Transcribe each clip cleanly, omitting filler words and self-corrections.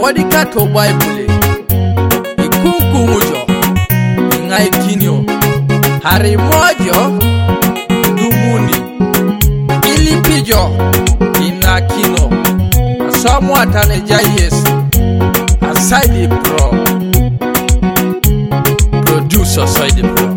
wadi kato Bible ikunkungujo ngai kinyo hari mojo dumuni ilipijo ina kino asomo atane Yesu aside pro producer side pro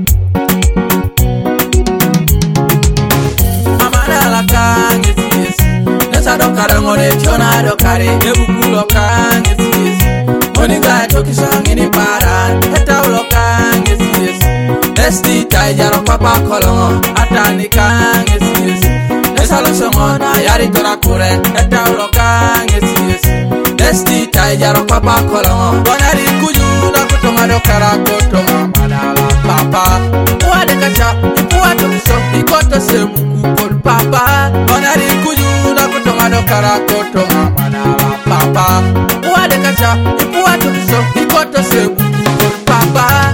amana la kange Yesu nesa do karangore chona do kare ebukulo kange Yesu oniga toki sangini para eta ulo kange Yesu esti taijaro papa kolongo atani kange Yesu nesa lo songona yari tora kure eta ulo kange Yesu esti taijaro papa kolongo bonari kujuna kutonga do karakoto amadala papa wade kacha ipuwa toki so ikoto sebuku kol papa bonari kujuna kutonga do karakoto amadala papa wade kacha ipuwa toki so ikoto sebuku kol papa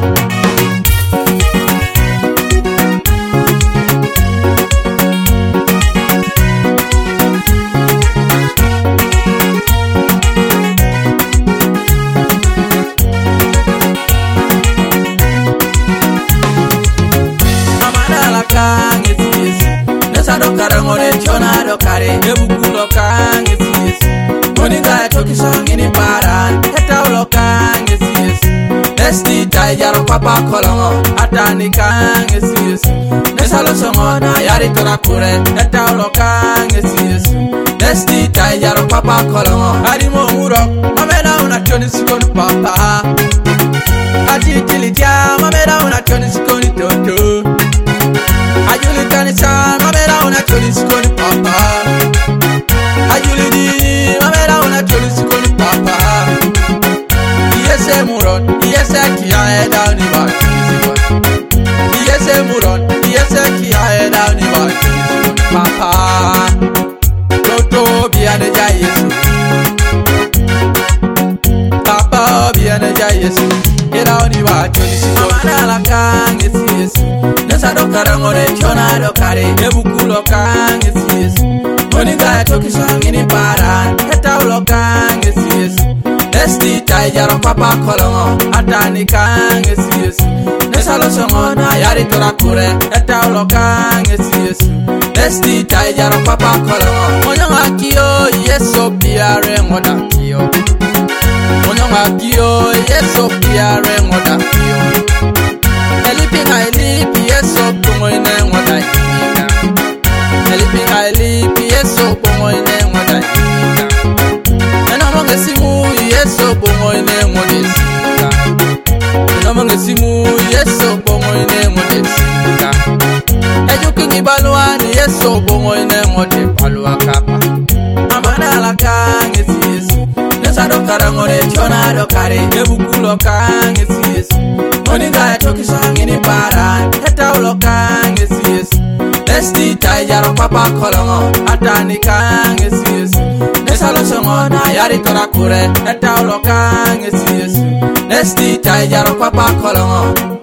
kange Yesu nesa do karangore chona do kare ebukulo kange Yesu oniga toki sangini para eta ulo kange Yesu esti taijaro papa kolongo atani kange Yesu nesa lo songona yari tora kure eta ulo kange Yesu esti taijaro papa kolongo ari mo muro mamela una choni sikoni papa ati kilitia mamela una choni sikoni toto Ajuli kanisa mamera una choli sikoni papa Ajuli di mamera una choli sikoni papa Yese muron yese kia eda ni ba sikoni Yese muron yese kia eda ni ba sikoni papa Toto biane ja Yesu Papa biane ja Yesu eda ni ba choli sikoni Mamana la kange Yesu nesa do karangore chona do kare ebukulo kange Yesu oniga toki sangini para eta ulo kange Yesu esti taijaro papa kolongo atani kange Yesu nesa lo songona yari tora kure eta ulo kange Yesu esti taijaro papa kolongo onyonga kiyo Yesu biare ngoda kiyo onyonga kiyo Yesu biare ngoda kiyo Eliping I live, yes, so bongo ine ngoda ina. Eliping I live, yes, so bongo ine ngoda ina. Ena monge simu, yes, so bongo ine ngoda ina. Ena monge simu, yes, so bongo ine ngoda ina. Ejukingi baluani, yes, so bongo ine ngoda balua kapa. Amana la kange Yesu, nesa do karangore chona do kare ebukulo kange Yesu. Oniga toki sangini para eta ulo kange Yesu esti taijaro papa kolongo atani kange Yesu nesa lo songona yari tora kure eta ulo kange Yesu esti taijaro papa kolongo